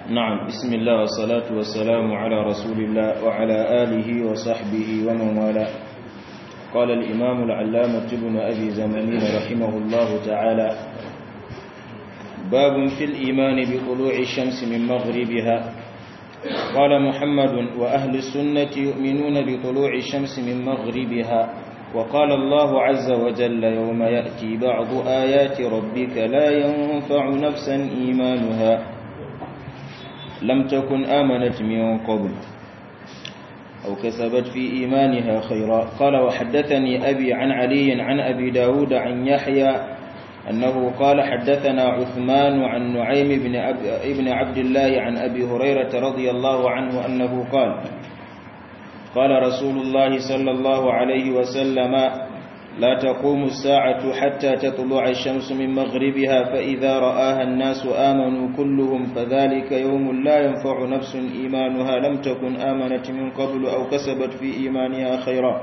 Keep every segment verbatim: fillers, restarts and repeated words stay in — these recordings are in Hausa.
نعم بسم الله والصلاة والسلام على رسول الله وعلى آله وصحبه ومن والاه. قال الإمام العلامة ابن أبي زمانين رحمه الله تعالى: باب في الإيمان بطلوع الشمس من مغربها. قال محمد: وأهل السنة يؤمنون بطلوع الشمس من مغربها. وقال الله عز وجل: يوم يأتي بعض آيات ربك لا ينفع نفسا إيمانها لم تكن آمنت من قبل أو كسبت في إيمانها خيرا. قال: وحدثني أبي عن علي عن أبي داود عن يحيى أنه قال: حدثنا عثمان عن نعيم بن عبد الله عن أبي هريرة رضي الله عنه أنه قال: قال رسول الله صلى الله عليه وسلم: لا تقوم الساعة حتى تطلع الشمس من مغربها، فإذا رآها الناس آمنوا كلهم، فذلك يوم لا ينفع نفس إيمانها لم تكن آمنت من قبل أو كسبت في إيمانها خيرا.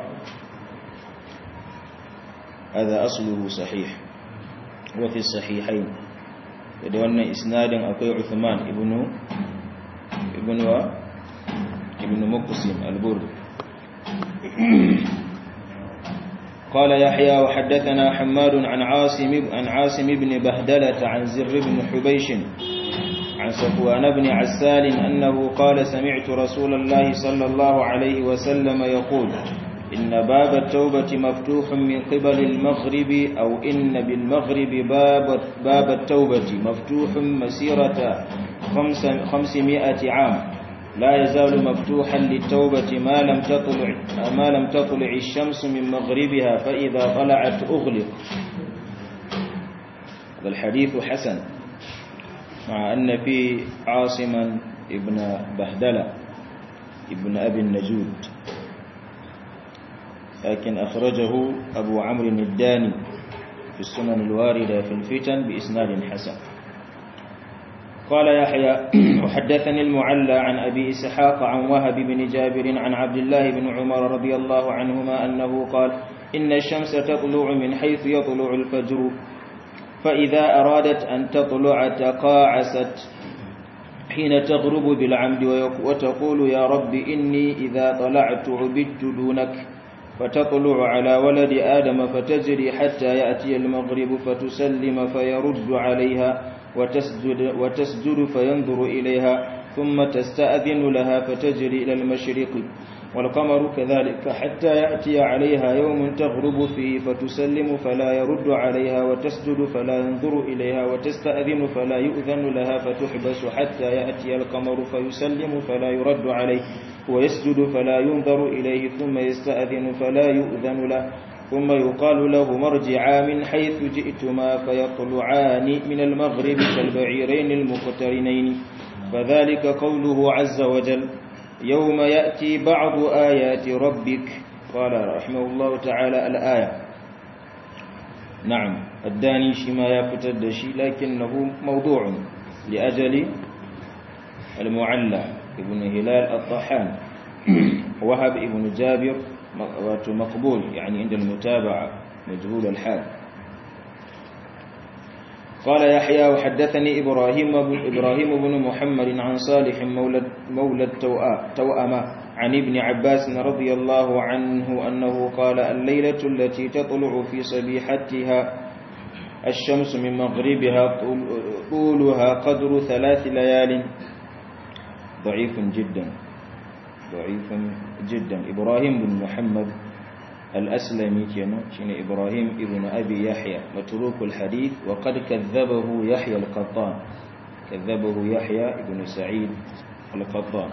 هذا أصله صحيح وفي الصحيحين. يدون إسناد أقوي عثمان ابن ابن و ابن مقسم البرد. قال يحيى: وحدثنا حماد عن عاصم عن عاصم بن بهدلة عن زر بن حبيش عن صفوان بن عسال أنه قال: سمعت رسول الله صلى الله عليه وسلم يقول: إن باب التوبة مفتوح من قبل المغرب، أو إن بالمغرب باب باب التوبة مفتوح مسيرة خمس خمسمائة عام، لا يزال مفتوحا للتوبة ما لم تطلع ما لم تطلع الشمس من مغربها، فإذا طلعت أغلق. هذا الحديث حسن، مع أن في عاصما ابن بهدلة ابن أبي النجود، لكن أخرجه أبو عمرو الداني في السنن الواردة في الفتن بإسناد حسن. قال يحيى: وحدثني المعلى عن أبي إسحاق عن وهب بن جابر عن عبد الله بن عمر رضي الله عنهما أنه قال: إن الشمس تطلع من حيث يطلع الفجر، فإذا أرادت أن تطلع تقاعست حين تغرب بالعمد، وتقول: يا رب إني إذا طلعت عبدت دونك، فتطلع على ولد آدم فتجري حتى يأتي المغرب فتسلم فيرد عليها، وتسجد, وتسجد فينظر إليها، ثم تستأذن لها فتجري إلى المشرق. والقمر كذلك حتى يأتي عليها يوم تغرب فيه فتسلم فلا يرد عليها، وتسجد فلا ينظر إليها، وتستأذن فلا يؤذن لها فتحبس حتى يأتي القمر فيسلم فلا يرد عليه، ويسجد فلا ينظر إليه، ثم يستأذن فلا يؤذن له، ثم يقال له: مرجعا من حيث جئتما، فيطلعان من المغرب كالبعيرين المقترنين. فذلك قوله عز وجل: يوم يأتي بعض آيات ربك. قال رحمه الله تعالى: الآية. نعم، الداني شما يفتد شي، لكنه موضوع لأجل المعلى ابن هلال الطحان وهب ابن جابر مقبول، يعني عند المتابعة مجهول الحال. قال يحيى: وحدثني إبراهيم إبراهيم بن محمد عن صالح مولى مولى التوأمة عن ابن عباس رضي الله عنه أنه قال: الليلة التي تطلع في صبيحتها الشمس من مغربها طولها قدر ثلاث ليال. ضعيف جدا ضعيف جدا. إبراهيم بن محمد الأسلمي كان شين إبراهيم ابن أبي يحيى متروك الحديث، وقد كذبه يحيى القطان كذبه يحيى بن سعيد القطان.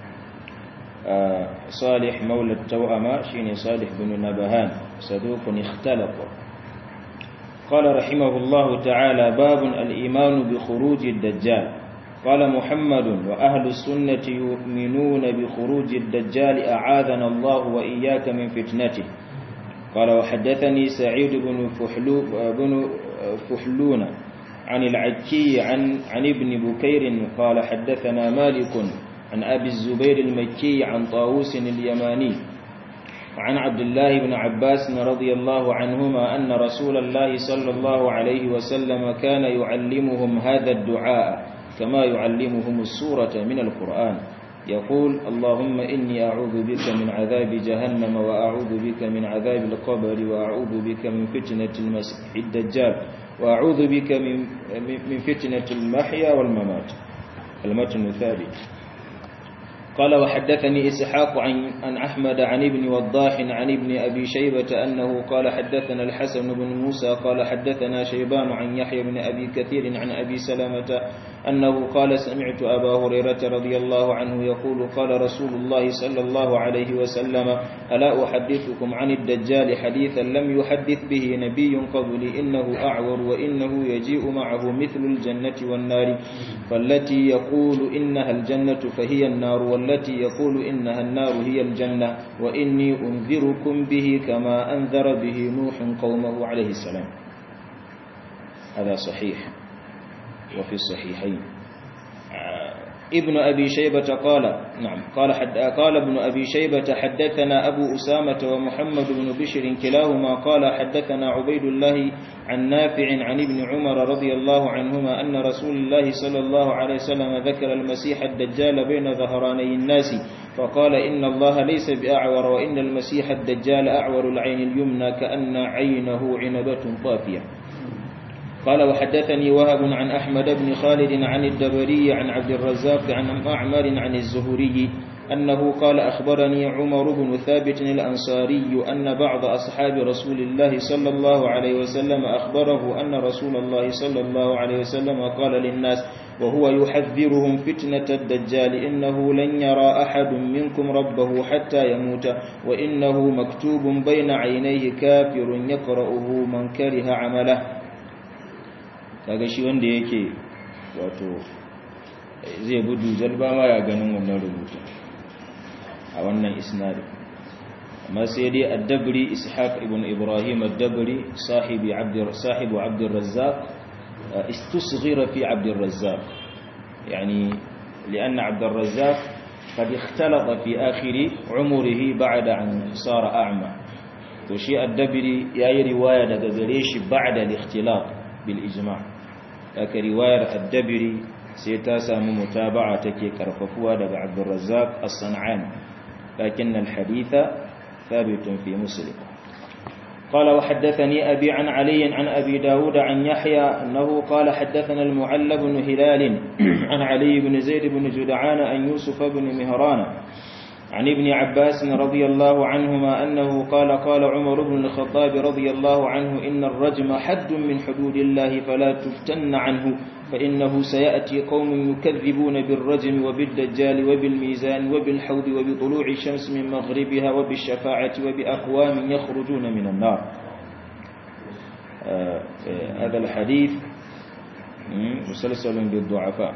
آه صالح مولى التوأمة شين صالح بن نبهان صدوق اختلط. قال رحمه الله تعالى: باب الإيمان بخروج الدجال. قال محمد: وأهل السنة يؤمنون بخروج الدجال أعاذنا الله وإياك من فتنته. قال: وحدثني سعيد بن فحلو بن فحلون عن العكي عن عن ابن بكير قال: حدثنا مالك عن أبي الزبير المكي عن طاووس اليماني عن عبد الله بن عباس رضي الله عنهما أن رسول الله صلى الله عليه وسلم كان يعلمهم هذا الدعاء: كما يعلمهم السورة من القرآن يقول اللهم إني أعوذ بك من عذاب جهنم وأعوذ بك من عذاب القبر وأعوذ بك من فتنة المسيح الدجال وأعوذ بك من من فتنة المحيا والممات. المتن ثابت. قال وحدثني إسحاق عن عن أحمد عن ابن وضاح عن ابن أبي شيبة أنه قال حدثنا الحسن بن موسى قال حدثنا شيبان عن يحيى بن أبي كثير عن أبي سلمة أنه قال سمعت أبا هريرة رضي الله عنه يقول قال رسول الله صلى الله عليه وسلم ألا أحدثكم عن الدجال حديثا لم يحدث به نبي قبلي إنه أعور وإنه يجيء معه مثل الجنة والنار فالتي يقول إنها الجنة فهي النار والتي يقول إنها النار هي الجنة وإني أنذركم به كما أنذر به نوح قومه عليه السلام. هذا صحيح وفي الصحيحين. ابن أبي شيبة قال نعم قال حد قال ابن أبي شيبة حدثنا أبو أسامة ومحمد بن بشر كلاهما قال حدثنا عبيد الله عن نافع عن ابن عمر رضي الله عنهما أن رسول الله صلى الله عليه وسلم ذكر المسيح الدجال بين ظهراني الناس فقال إن الله ليس بأعور وإن المسيح الدجال أعور العين اليمنى كأن عينه عنبة طافية. قال وحدثني وهب عن أحمد بن خالد عن الدبري عن عبد الرزاق عن معمر عن الزهري أنه قال أخبرني عمر بن ثابت الأنصاري أن بعض أصحاب رسول الله صلى الله عليه وسلم أخبره أن رسول الله صلى الله عليه وسلم قال للناس وهو يحذرهم فتنة الدجال إنه لن يرى أحد منكم ربه حتى يموت وإنه مكتوب بين عينيه كافر يقرأه من كره عمله. kaga shi wanda yake wato zai gudu jalba ma ya ganin wannan rubutu a wannan isnad amma sai dai ad-dabri ishaq ibn ibrahim ad-dabri sahibi abd sahibu abd ar-razzaq istusghira fi abd ar-razzaq yani لان عبد الرزاق قد اختلط في اخر عمره بعد ان صار اعمى وشي الدبري yayi riwaya daga gare shi ba'da al-ikhtilat bil ijma' aka riwayar ad-dabiri sai ta samu mutaba'a take karfafuwa daga Abdul Razzaq as-San'ani lakin al-haditha thabitun fi Muslim. قال وحدثني أبي عن علي عن أبي داود عن يحيى أنه قال حدثنا المعلى بن هلال عن علي بن زيد بن جدعان عن يوسف بن مهران عن ابن عباس رضي الله عنهما أنه قال قال عمر بن الخطاب رضي الله عنه إن الرجم حد من حدود الله فلا تفتن عنه فإنه سيأتي قوم يكذبون بالرجم وبالدجال وبالميزان وبالحوض وبطلوع الشمس من مغربها وبالشفاعة وبأقوام يخرجون من النار. آه هذا الحديث مسلسل بالضعفاء.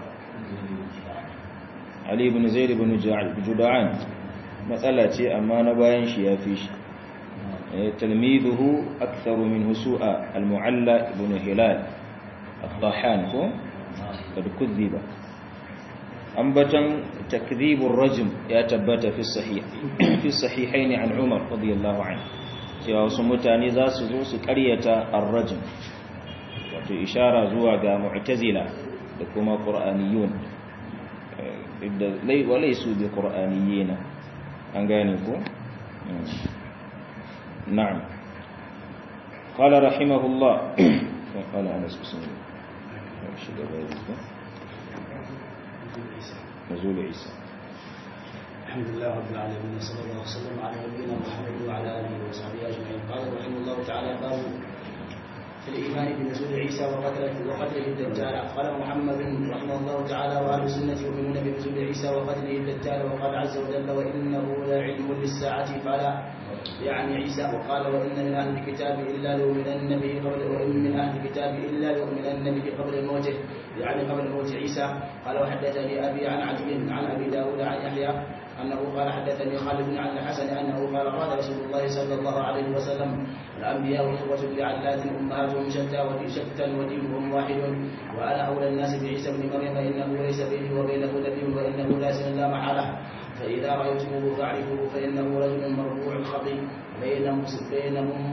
علي بن زيد بن جدعان matsala ce amma na bayan shi ya fi shi talmiduhu aktharu minhu su'a al-mu'alla ibn hilal al-tahan ko kad kudhiba ambatan takdhibur rajm ya tabbata fi sahih fi sahihaini an umar radiyallahu anhu cewa wasu mutane za su zo su ƙaryata ar-rajm wato ishara zuwa ga mu'tazila da kuma qur'aniyun da lai walaysu bi qur'aniyina an gane ko na'am qala rahimahullah qala anas bismillah shi da bai ko nuzul isa alhamdulillah rabbil alamin sallallahu alaihi wasallam ala nabiyyina muhammad wa ala alihi wa sahbihi ajma'in qala rahimahullah ta'ala babu في الإيمان بنزول عيسى وقتله وقتله الدجال. قال محمد رحمه الله تعالى وأهل السنة يؤمنون بنزول عيسى وقتله الدجال وقال عز وجل وإنه لعلم للساعة فلا يعني عيسى. وقال وإن من أهل الكتاب إلا ليؤمنن به قبل وإن من أهل الكتاب إلا ليؤمنن به قبل موته يعني قبل موت عيسى. قال وحدثني أبي عن علي عن أبي داود عن يحيى أنه قال حدثني خالد عن الحسن أنه قال قال رسول الله صلى الله عليه وسلم الأنبياء إخوة لعلات أمهاتهم شتى ودين شتى ودينهم واحد وأنا أولى الناس بعيسى بن مريم إنه ليس بيني وبينه نبي وإنه لازم لا محالة فإذا رأيتموه فاعرفوه فإنه رجل مرفوع الخطي بينهم بينهم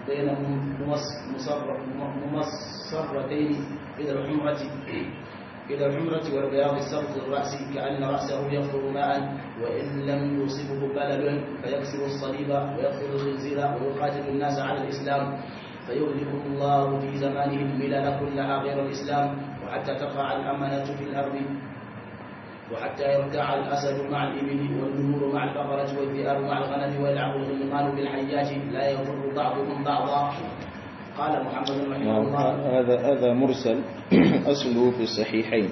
بينهم ممصرتين إذا الحمرة إلى الحمرة والبياض السبط الرأس كأن رأسه يفطر ماء وإن لم يصبه بلل فيكسر الصليب ويقتل الخنزير ويقاتل الناس على الإسلام فيغلبه الله في زمانه الملل كلها غير الإسلام وحتى تقع الأمانة في الأرض وحتى يرتاع الأسد مع الإبل والنمور مع البقرة والذئاب مع الغنم ويلعب الغلمان بالحيات لا يضر بعضهم بعضا. قال محمد رحمه الله هذا هذا مرسل أصله في الصحيحين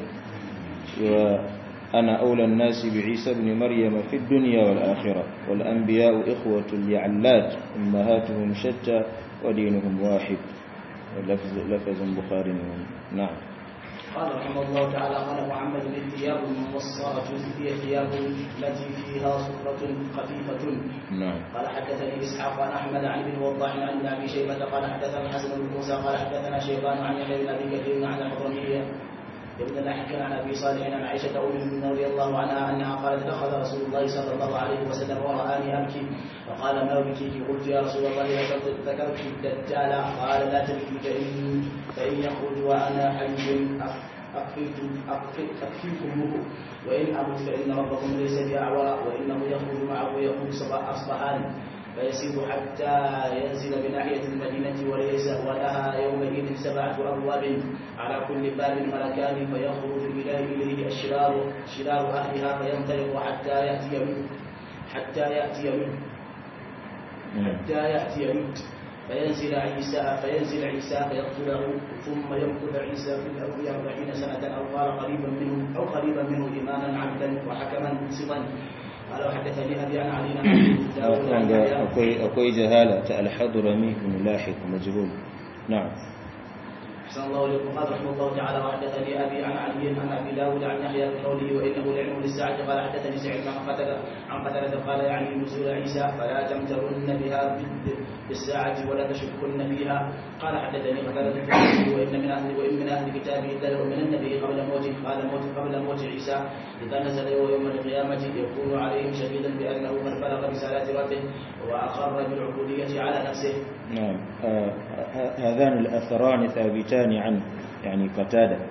وأنا أولى الناس بعيسى بن مريم في الدنيا والآخرة والأنبياء إخوة لعلات أمهاتهم شتى ودينهم واحد لفظ لفظ بخاري. نعم. قال رحمه الله تعالى قال محمد الثياب الموصرة هي الثياب التي فيها صفرة خفيفة. نعم. قال حدثني إسحاق عن أحمد عن ابن وضاح عن أبي شيبة قال حدثنا حسن بن موسى قال حدثنا شيبان عن يحيى بن أبي كثير عن الحضرمية ابن الأحكام عن أبي صالح عن عائشة أم المؤمنين رضي الله عنها أنها قالت دخل رسول الله صلى الله عليه وسلم ورآني أبكي فقال ما بكيك؟ قلت يا رسول الله ذكرت الدجال قال لا تبكي فإن فإن يخرج وأنا حي أكفيكمه وإن أمت فإن ربكم ليس بأعور وإنه يخرج معه يقول أصبحان فيسير حتى ينزل بناحية المدينة وليس ولها يومئذ سبعة أبواب على كل باب ملكان فيخرج إليه الشرار شرار أهلها فينطلق حتى يأتي منه حتى يأتي منه حتى يأتي منه فينزل عيسى فينزل عيسى فيقتله ثم يمكث عيسى في الأرض أربعين سنة أو قال قريبا منه أو قريبا منه إماما عبدا وحكما منصفا. قال حدثني أبي عن علي بن أكوي جهالة الحضرمي بن لاحق مجهول. نعم. أحسن الله إليكم. قال رحمه الله تعالى وحدثني أبي عن علي عن أبي داود عن يحيى بقوله وإنه لعلم للساعة. قال حدثني سعيد عن قتادة عن قتادة قال يعني نزول عيسى فلا تمترن بها بالساعة ولا تشكن فيها. قال حدثني قتادة وإن من أهل وإن من أهل كتابه إلا ليؤمنن به قبل موته قال موت قبل موت عيسى إذا نزل يوم القيامة يكون عليهم شهيدا بأنه قد بلغ رسالة ربه وأقر بالعبودية على نفسه. نعم. هذان الأثران ثابتان عنه يعني قتادة.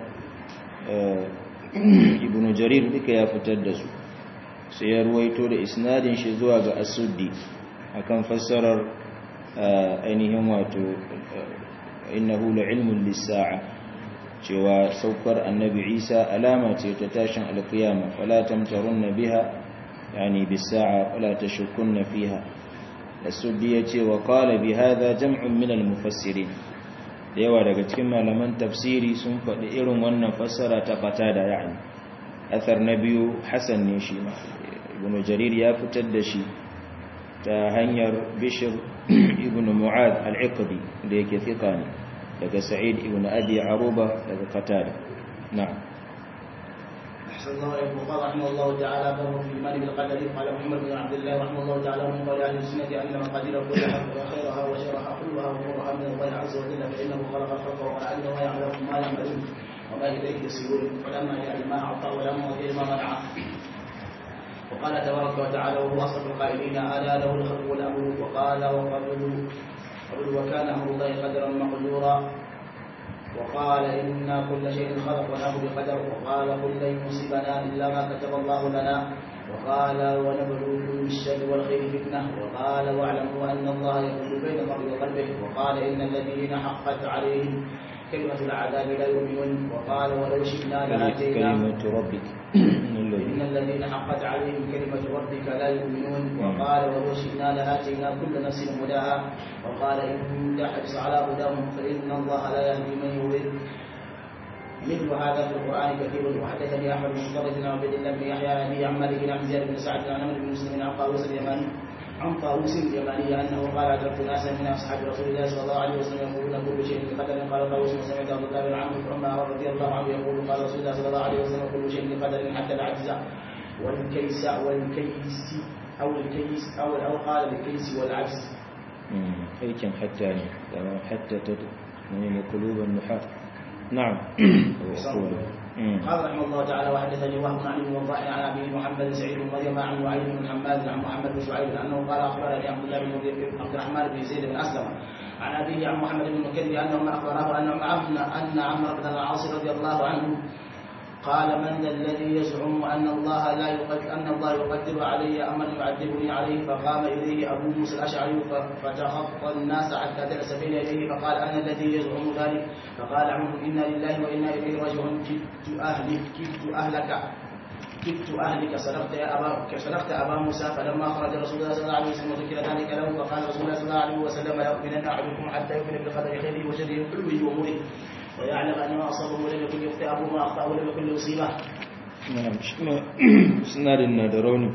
ابن جرير ذيك يا فتدس سيرويتو da isnadin shi zuwa ga As-Suddi akan fassarar ainihin wato innahu la'ilmun lis-sa'a cewa saukar annabi Isa alama ce ta tashin alkiyama fala tamtarunna biha yani bis-sa'a wala tashukkunna fiha. As-Suddi yace wa qala bi hadha jam'un min al-mufassirin da yawa daga cikin malaman tafsiri sun faɗi irin wannan fassara ta qatada yani athar na biyu hasan ne shi ma ibn jarir ya fitar da shi ta hanyar bishr ibn mu'ad al-iqdi da yake thiqa ne daga sa'id ibn abi aruba daga qatada. na'am. أحسن الله إليكم. قال رحمه الله تعالى باب في الإيمان بالقدر. قال محمد بن عبد الله رحمه الله تعالى من قول أهل السنة أن المقادير كلها وخيرها وشرها كلها وأمورها من الله عز وجل فإنه خلق الخلق وعلم ما يعلم ما يعملون وما إليه يسيرون ولما جعل ما أعطى ولما غير ما منع. وقال تبارك وتعالى وهو أصدق القائلين ألا له الخلق والأمر. وقال وقبل وكان أمر الله قدرا مقدورا. وقال إنا كل شيء خلقناه بقدر. وقال قل لن يصيبنا إلا ما كتب الله لنا. وقال ونبلوكم بالشر والخير فتنة. وقال واعلموا أن الله يحول بين المرء وقلبه. وقال إن الذين حقت عليهم كلمة العذاب لا يؤمنون. وقال ولو شئنا لآتينا كلمة ربك إن الذين حقت عليهم كلمة ربك لا يؤمنون. وقال ولو شئنا لآتينا كل نفس هداها. وقال إن تحرص على هداهم فإن الله لا يهدي من يضل. مثل هذا في القرآن كثير. وحدثني أحمد بن مطرد بن عبد الله بن يحيى عن عن مالك عن زياد بن سعد عن عمرو بن مسلم عن طاووس اليماني عن طاووس اليماني أنه قال أدركت ناسا من أصحاب رسول الله صلى الله عليه وسلم يقولون كل شيء بقدر. قال طاووس وسمعت عبد الله بن عمرو بن عمر رضي الله عنه يقول قال رسول الله صلى الله عليه وسلم كل شيء بقدر حتى العجز والكيس والكيس أو الكيس أو أو قال الكيس والعجز. أيكن حتى يعني حتى من قلوب النحاة. نعم. قال رحمه الله تعالى وحدثني وهب عن ابن وضاح عن ابي محمد سعيد بن مريم عن وعيد بن حماد عن محمد بن شعيب انه قال اخبرني عبد الله بن عبد الرحمن بن زيد بن اسلم عن ابيه عن محمد بن مكرم انه اخبره ان ان عمرو بن العاص رضي الله عنه قال من ذا الذي يزعم أن الله لا يقدر أن الله يقدر علي أمرا يعذبني عليه؟ فقام إليه أبو موسى الأشعري فتخطى الناس حتى جلس بين يديه فقال أنا الذي يزعم ذلك. فقال عمرو إنا لله وإنا إليه راجعون كدت أهلك كدت أهلك كدت أهلك صدقت يا أبا صدقت أبا موسى. فلما خرج رسول الله صلى الله عليه وسلم وذكر ذلك له فقال رسول الله صلى الله عليه وسلم لا يؤمنن أحدكم حتى يؤمن بقدر خيره وشره حلوه ومره ويعلم أن ما أصابه ولم يكن يخطئه وما أخطأه ولم يكن يصيبه. نعم. إسناد النادروني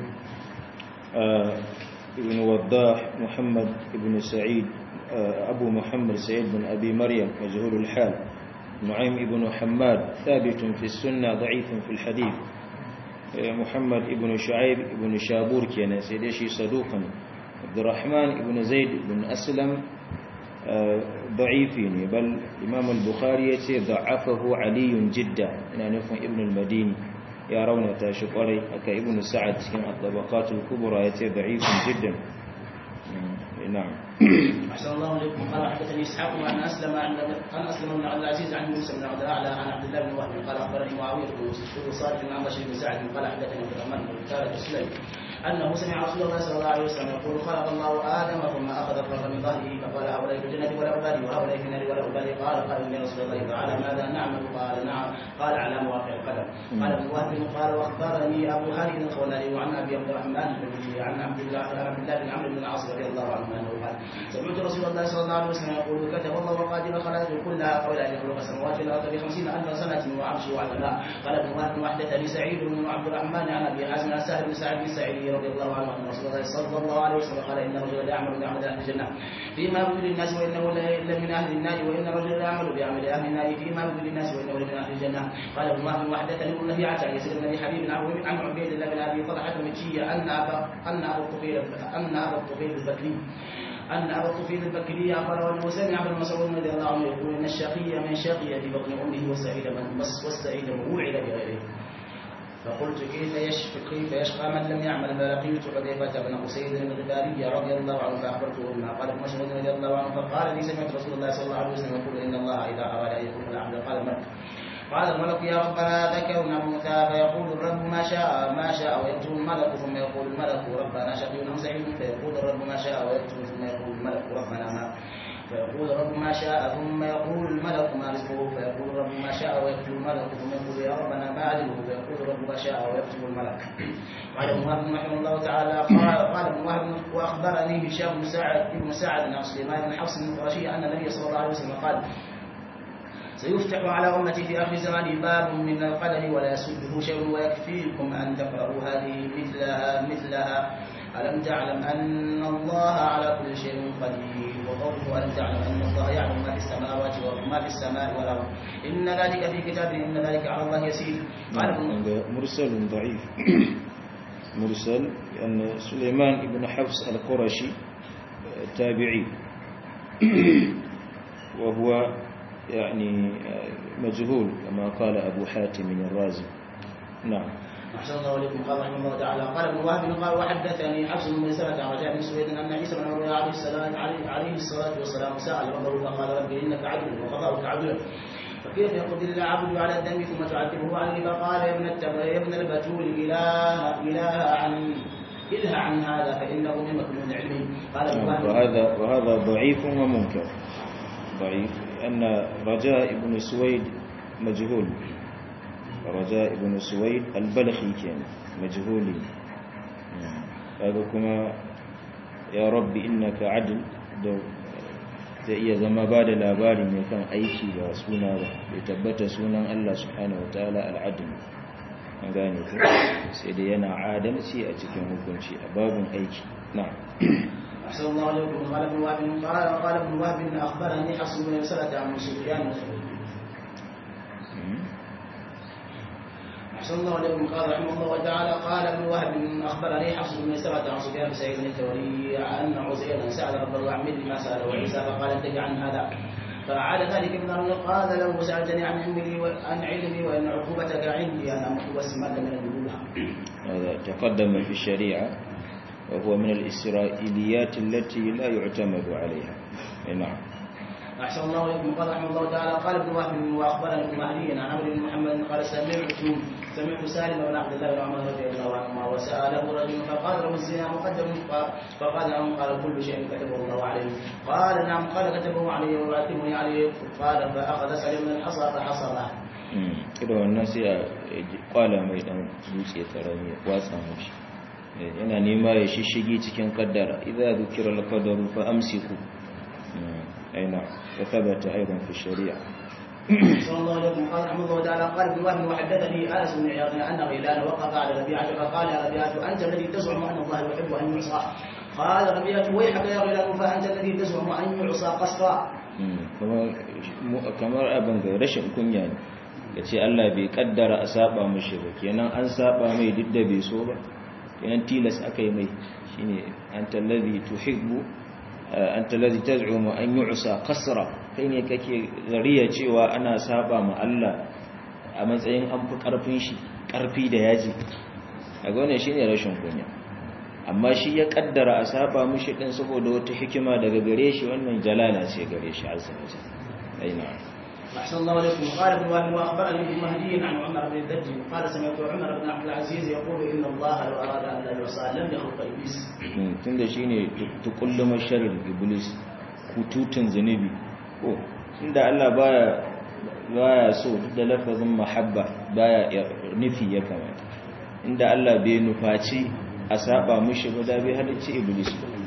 ابن وضاح محمد بن سعيد أبو محمد سعيد بن أبي مريم مجهول الحال. نعيم بن حماد ثابت في السنة ضعيف في الحديث. محمد بن شعيب بن شابور كان سيدشي صدوقا. عبد الرحمن بن زيد بن أسلم ضعيفين بل إمام البخاري ضعفه علي جدا يعني ابن المديني يرون تاشقري أكا ابن سعد كما الطبقات الكبرى يتي ضعيف جدا. نعم. أحسن الله إليكم. قال حدثني إسحاق عن أسلم عن أسلم بن عبد العزيز عن موسى بن عبد الأعلى عن عبد الله بن وهب قال أخبرني معاوية بن صالح عن بشير بن سعد قال حدثني عبد الرحمن بن كارث السلمي أنه سمع رسول الله صلى الله عليه وسلم يقول خلق الله آدم ثم أخذ الفرق من ظهره فقال هؤلاء في الجنة ولا أبالي وهؤلاء في النار ولا أبالي. قال قال إني رسول الله تعالى ماذا نعمل؟ قال نعم. قال على مواقع القدم. قال ابن وهب قال واخبرني أبو خالد الخولاني وعن أبي عبد الرحمن البجلي عن عبد الله عن عبد الله بن عمرو بن العاص رضي الله عنه أنه قال سمعت رسول الله صلى الله عليه وسلم يقول كتب الله مقادير الخلائق كلها قبل أن يخلق السماوات والأرض بخمسين ألف سنة وعرشه على الماء. قال ابن وهب وحدثني سعيد بن عبد الرحمن عن أبي حازم عن سهل بن سعد بن سعيد رضي الله عنه أن رسول الله صلى الله عليه وسلم قال إن الرجل لا يعمل بعمل أهل الجنة فيما يبدو للناس وإنه لا من أهل النار وإن الرجل لا يعمل بعمل أهل النار فيما يبدو للناس وإنه لمن أهل الجنة. قال ابن وهب وحدثني ابن لهيعة عن يزيد بن حبيب عن عبيد الله بن أبي طلحة المكي أن أبا أن أبا الطفيل أن أبا الطفيل البكري أن أبا الطفيل البكري أخبره أنه سمع ابن مسعود رضي الله عنه يقول إن الشقي من شقي في بطن أمه والسعيد من مص والسعيد من وعد بغيره. فقلت كيف يشفى كيف يشقى من لم يعمل؟ فلقيت حذيفة بن أسيد الغفاري رضي الله عنه فأخبرته بما قال ابن مسعود رضي الله عنه فقال لي سمعت رسول الله صلى الله عليه وسلم يقول إن الله إذا أراد أن يكون العبد قال الملك قال الملك يا ربنا ذكرنا موسى فيقول الرب ما شاء ما شاء ويكتب الملك ثم يقول الملك ربنا شقي أم سعيد فيقول الرب ما شاء ويكتب ثم يقول الملك ربنا ما فيقول الرب ما شاء ثم يقول الملك ما رزقه فيقول الرب ما شاء ويكتب الملك ثم يقول يا ربنا ما عدله فيقول الرب ما شاء ويكتب الملك. قال ابن وهب رحمه الله تعالى قال قال ابن وهب واخبرني هشام بن سعد بن سعد عن سليمان بن حفص بن قرشي ان النبي صلى الله عليه وسلم قال سيفتح على أمتي في آخر زمان باب من القدر ولا يسده شيء ويكفيكم أن تقرأوا هذه مثلها مثلها ألم تعلم أن الله على كل شيء قدير وقوله ألم تعلم أن الله يعلم ما في السماوات وما في السماء والأرض إن ذلك في كتاب إن ذلك على الله يسير. مرسل ضعيف مرسل لأن سليمان بن حفص القرشي تابعي وهو يعني مجهول كما قال أبو حاتم الرازي. نعم. أحسن الله إليكم. قال رحمه الله تعالى قال ابن وهب قال وحدثني حفص بن سلمة عن رجاء بن سويد أن عيسى بن مريم عليه السلام عليه الصلاة والسلام سأل ربه فقال ربي إنك عدل وقضاؤك عدل فكيف يقدر العبد على الدم ثم تعذبه عليه؟ فقال يا ابن التبع يا ابن البتول إله إله عن إله عن هذا فإنه من مكنون علمه. قال ابن وهب وهذا وهذا ضعيف ومنكر ضعيف أن رجاء بن سويد مجهول. رجاء بن سويد البلخي كان مجهول. هذا كما يا رب إنك عدل zai iya zama ba da labari mai kan aiki ba suna ba bai tabbata sunan Allah subhanahu wa ta'ala al'adun an gane ku sai dai yana adalci a cikin hukunci a babin aiki. na'am. أحسن الله عليكم. قال ابن وهب قال قال ابن وهب أخبرني حفص بن سلمة عن سفيان أحسن الله عليكم. قال رحمه الله تعالى قال ابن وهب أخبرني حفص بن سلمة عن سفيان بن سعيد الثوري أن عزيرا سأل ربه عن مثل ما سأله عيسى فقال اتق عن هذا فعاد ذلك ابن قال له سألتني عن علمي وعن علمي وإن عقوبتك عندي أن أمت واسمك من النبوة. هذا تقدم في الشريعة وهو من الإسرائيليات التي لا يعتمد عليها. نعم. أحسن الله إليكم. قال رحمه الله تعالى قال ابن وهب وأخبرنا ابن مهدي عن عمرو بن محمد قال سمعت سمعت سالم بن عبد الله بن عمر رضي الله عنهما وسأله رجل فقال له الزنا مقدم فقال نعم قال كل شيء كتبه الله عليه قال نعم قال كتبه عليه ويعتمني عليه قال فأخذ سالم من الحصى فحصره. كده wannan sai a kwala mai dan dutse karami ya kwatsa mishi yana nema ya shishigi cikin kaddara idza dhukira al-qadaru fa amsiku aina kathabata aidan fi shari'a. صلى الله عليه وسلم. قال رحمه الله تعالى قال ابن وهب وحدثني انس بن عياض ان غيلان وقف على ربيعه فقال يا ربيعه انت الذي تزعم ان الله يحب ان يعصى. قال ربيعه ويحك يا غيلان فانت الذي تزعم ان يعصى قسطا. kamar abin ga rashin kunya ne yace Allah bai kaddara a saba mishi ba kenan an saba mai duk da bai so ba kenan tilas akai mai shine anta alladhi tuhibbu anta alladhi taz'umu an yu'sa qasra kai ne kake zariya cewa ana saba ma Allah a matsayin an fi karfin shi karfi da yaji kaga wannan shine rashin kunya amma shi ya kaddara a saba mishi din saboda wata hikima daga gare shi wannan jalala ce gare shi azza wa jalla aina. أحسن الله عليكم. قال ابن وهب وأخبرني ابن مهدي عن عمر بن الدجي قال سمعت عمر بن عبد العزيز يقول إن الله لو أراد أن لا يعصى لم يخلق إبليس. tunda shine tukulluma sharrin iblis kututun zunubi ko tunda Allah baya baya so da lafazin mahabba baya nufi ya kamata inda Allah bai nufaci a saba mishi ba da bai halicci iblis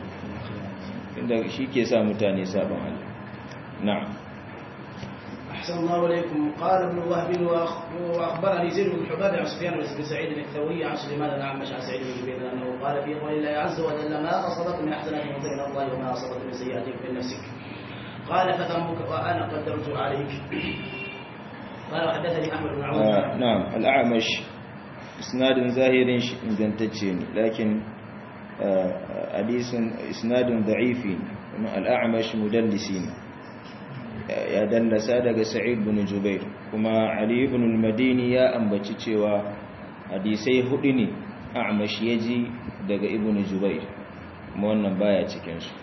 inda shi ke sa mutane saban Allah. na'am. أحسن الله عليكم. قال ابن وهب وأخبرني زيد بن حباب عن سفيان بن سعيد الثوري عن سليمان الأعمش عن سعيد بن جبير أنه قال في قول الله عز وجل ما أصابك من حسنة فمن الله وما أصابك من سيئة فمن نفسك قال فذنبك وأنا قدرت عليك. قال حدثني أحمد بن عوف. آه نعم. الأعمش إسناد ظاهر جنتجين لكن حديث آه إسناد ضعيف. الأعمش مدلسين ya dallasa daga Sa'id bin Jubair kuma Ali ibn al-Madini ya ambaci cewa hadisai hudu ne A'mash yaji daga Ibn Jubair kuma wannan baya cikin su.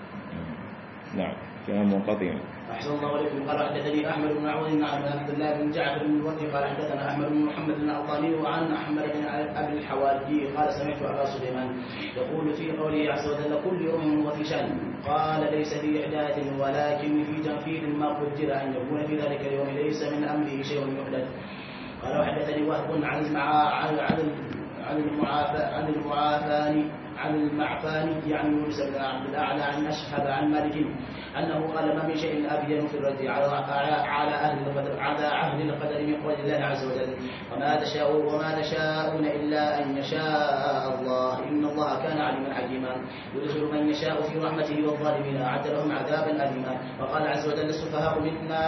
na'am kana munqati. أحسن الله عليكم. قال حدثني أحمد بن عون عن عبد الله بن جعفر بن الوردي قال حدثنا أحمد بن محمد بن الألطاني وعن أحمد بن أبي الحواري قال سمعت أبا سليمان يقول في قوله عز وجل كل يوم وفي شأن قال ليس في إحداث ولكن في تنفيذ ما قدر أن يكون في ذلك اليوم ليس من أمره شيء يحدث. قال وحدثني وهب عن عن عن المعافى عن المعافاني عن المعفاني يعني موسى بن عبد الأعلى عن أشهب عن مالك أنه قال ما من شيء أبين في الرد على على أهل القدر على أهل القدر من قول الله عز وجل وما تشاءون وما تشاءون إلا أن يشاء الله إن الله كان عليما حكيما يدخل من يشاء في رحمته والظالمين أعد لهم عذابا أليما. وقال عز وجل السفهاء منا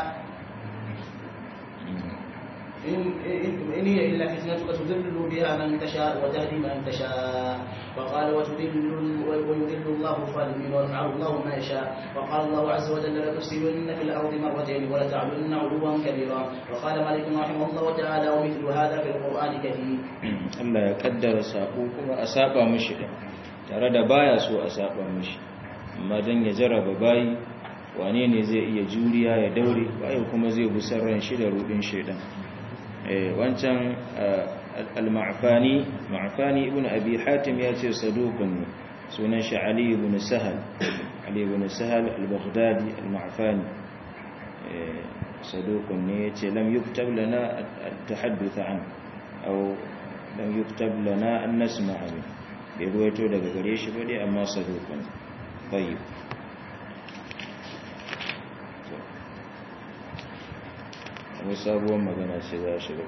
إن, إن هي إلا فتنتك تذل بها من تشاء وتهدي من تشاء. وقال وتذل ويذل الله الظالمين ويفعل الله ما يشاء. وقال الله عز وجل لتفسدن في الأرض مرتين ولتعلن علوا كبيرا. وقال مالك رحمه الله تعالى ومثل هذا في القرآن كثير. Allah ya kaddara sako kuma a saba mishi tare da baya so a saba mishi amma dan ya jarraba bayi wane ne zai iya juriya ya daure bayan kuma zai busar ran shi da rudin shedan. wancan al-ma'fani ma'fani ibn abi hatim ya ce saduqun sunan shi ali ibn sahal ali ibn sahal al-baghdadi al-ma'fani saduqun ne yace lam yuktab lana at-tahadduth an aw lam yuktab lana an nasma'a min bai ruwaito daga gare shi ba dai amma saduqun tayyib. wani sabuwar magana ce za a shiga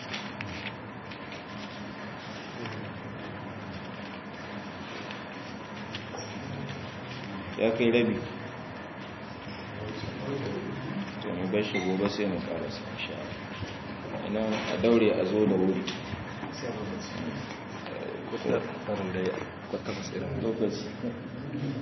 ya kai rabi to mu bar shi gobe sai mu karasa insha Allah ina a daure a zo da wuri lokaci